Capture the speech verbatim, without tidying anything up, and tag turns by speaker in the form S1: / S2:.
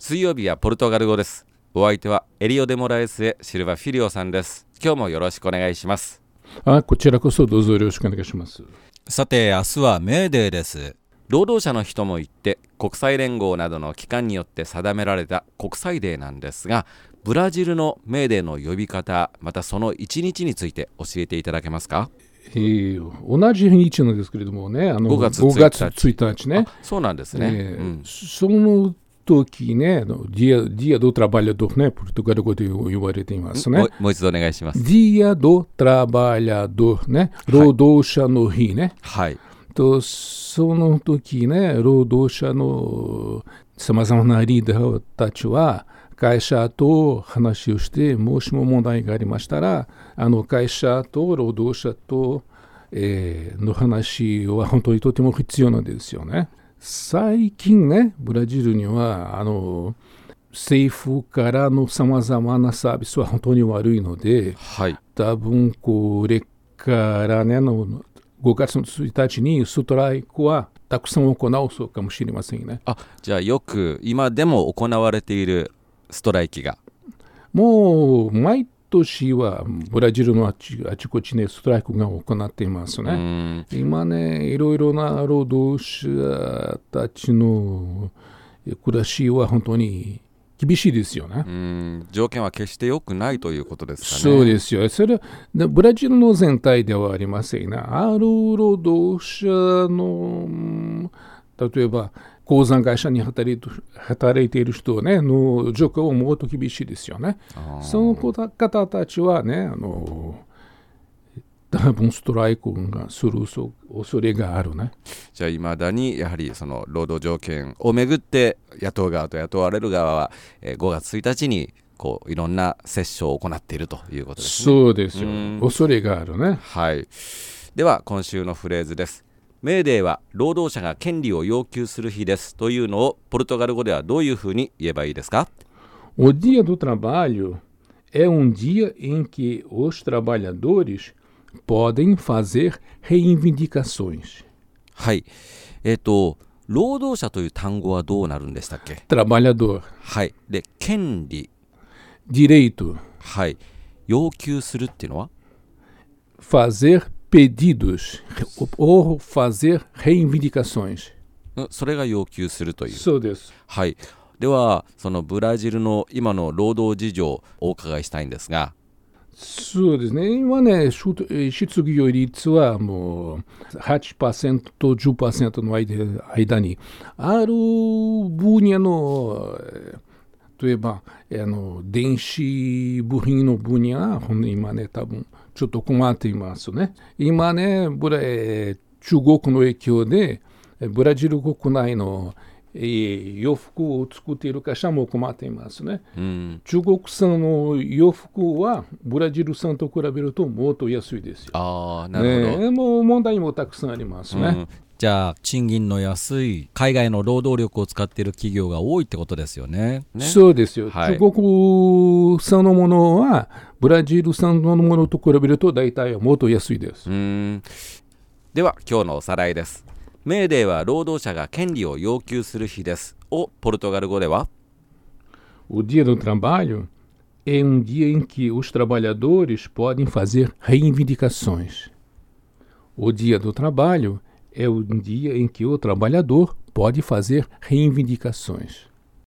S1: 水曜日はポルトガル語です。お相手はエリオデモラエスエシルバフィリオさんです。今日もよろしくお願いします。
S2: あ、こちらこそどうぞよろしくお願いします。
S3: さて、明日はメーデーです。
S1: 労働者の日とも言って国際連合などの機関によって定められた国際デーなんですが、ブラジルのメーデーの呼び方、またその一日について教えていただけますか？
S2: えー、同じ日にちなんですけれどもね、あの
S1: ごがつ
S2: ついたちね。
S1: そうなんですね、
S2: えー
S1: うん、
S2: その時ね、Dia, Dia do Trabalhador ね、ポルトガル語で言われていますね。
S1: も, もう一度お願いします。
S2: Dia do Trabalhador ね、労働者の日ね、
S1: はい、
S2: とその時ね、労働者のさまざまなリーダーたちは会社と話をして、もしも問題がありましたら、あの会社と労働者と、えー、の話は本当にとても必要なんですよね。最近ね、ブラジルにはあの政府からのさまざまなサービスは本当に悪いので、
S1: はい、
S2: 多分これからね、のごがつついたちにストライクはたくさん行うそうかもしれませんね。
S1: あ、じゃあよく今でも行われているストライキが、
S2: もう毎年はブラジルのあち、あちこちねストライクが行っていますね。今ね、いろいろな労働者たちの暮らしは本当に厳しいですよね。
S1: うーん、条件は決して良くないということですかね。
S2: そうですよ。それでブラジルの全体ではありませんね。ある労働者の例えば鉱山会社に働いて、働いている人、ね、の状況はもっと厳しいですよね。その方たちはね、あの多分ストライクがする恐れがあるね。
S1: じゃあいまだにやはりその労働条件をめぐって野党側と雇われる側はごがつついたちにこういろんな折衝を行っているということですね。
S2: そうですよ。恐れがあるね。
S1: はい。では今週のフレーズです。メーデーは労働者が権利を要求する日ですというのをポルトガル語ではどういうふうに言えばいいですか？
S2: O dia do trabalho é um dia em que os trabalhadores podem fazer reivindicações。
S1: はい。えっと、労働者という単語はどうなるんでしたっけ？
S2: trabalhador。
S1: はい。で、権利。
S2: direito。
S1: はい。要求するっていうのは
S2: fazer pedidos ou fazer reivindicações。
S1: それが要求するという。
S2: そうです。
S1: はい。ではそのブラジルの今の労働事情をお伺いしたいんですが。
S2: そうですね。今ね、失業率はもう はちパーセント と じゅっパーセント の間にある分野の、例えばあの電子部品の分野は今ね、多分ちょっと困っていますね。今ね、ブラ中国の影響でブラジル国内の洋服を作っている会社も困っていますね。うん、中国産の洋服はブラジル産と比べるともっと安いですよ。
S1: あ、なるほど、
S2: ね、もう問題もたくさんありますね。うん、
S3: じゃあ賃金の安い海外の労働力を使っている企業が多いってことですよ ね, ね
S2: そうですよ、はい、中国産のものはブラジル産のものと比べると大体もっと安いです。
S1: うーん、では今日のおさらいです。メーデーは労働者が権利を要求する日ですをポルトガル語では
S2: O dia do trabalho é um dia em que os trabalhadores podem fazer reivindicações. O dia do trabalho é um dia em que o trabalhador pode fazer reivindicações.